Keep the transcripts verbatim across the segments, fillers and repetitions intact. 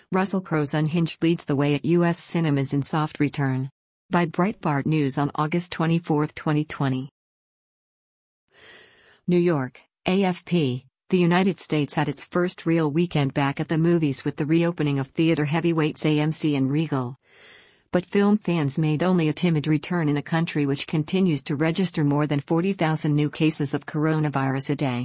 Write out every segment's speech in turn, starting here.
Russell Crowe's Unhinged leads the way at U S cinemas in soft return. By Breitbart News on August twenty-fourth, twenty twenty. New York, A F P. The United States had its first real weekend back at the movies with the reopening of theater heavyweights A M C and Regal. But film fans made only a timid return in a country which continues to register more than forty thousand new cases of coronavirus a day.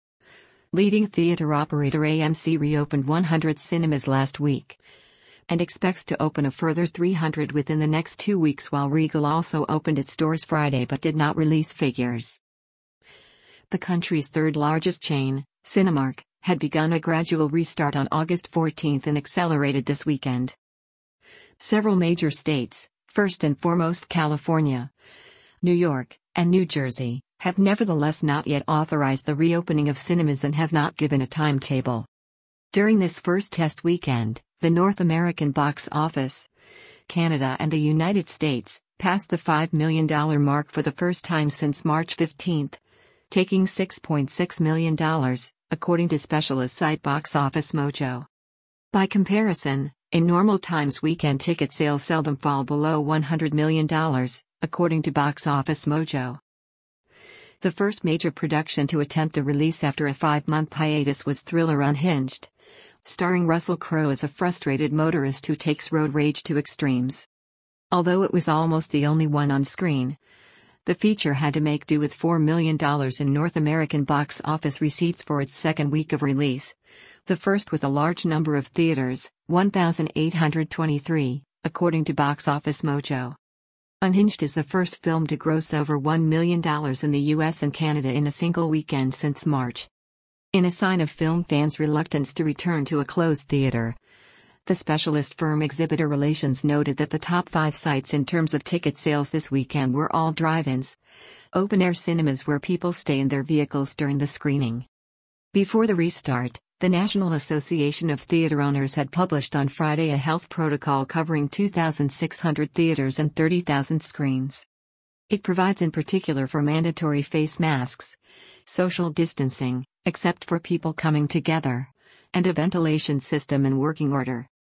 Leading theater operator A M C reopened one hundred cinemas last week and expects to open a further three hundred within the next two weeks, while Regal also opened its doors Friday but did not release figures. The country's third-largest chain, Cinemark, had begun a gradual restart on August fourteenth and accelerated this weekend. Several major states, first and foremost California, New York, and New Jersey, have nevertheless not yet authorized the reopening of cinemas and have not given a timetable. During this first test weekend, the North American box office, Canada and the United States, passed the five million dollars mark for the first time since March fifteenth, taking six point six million dollars, according to specialist site Box Office Mojo. By comparison, in normal times weekend ticket sales seldom fall below one hundred million dollars, according to Box Office Mojo. The first major production to attempt a release after a five-month hiatus was thriller Unhinged, starring Russell Crowe as a frustrated motorist who takes road rage to extremes. Although it was almost the only one on screen, the feature had to make do with four million dollars in North American box office receipts for its second week of release, the first with a large number of theaters, one thousand eight hundred twenty-three, according to Box Office Mojo. Unhinged is the first film to gross over one million dollars in the U S and Canada in a single weekend since March. In a sign of film fans' reluctance to return to a closed theater, the specialist firm Exhibitor Relations noted that the top five sites in terms of ticket sales this weekend were all drive-ins, open-air cinemas where people stay in their vehicles during the screening. Before the restart, the National Association of Theater Owners had published on Friday a health protocol covering two thousand six hundred theaters and thirty thousand screens. It provides in particular for mandatory face masks, social distancing, except for people coming together, and a ventilation system in working order.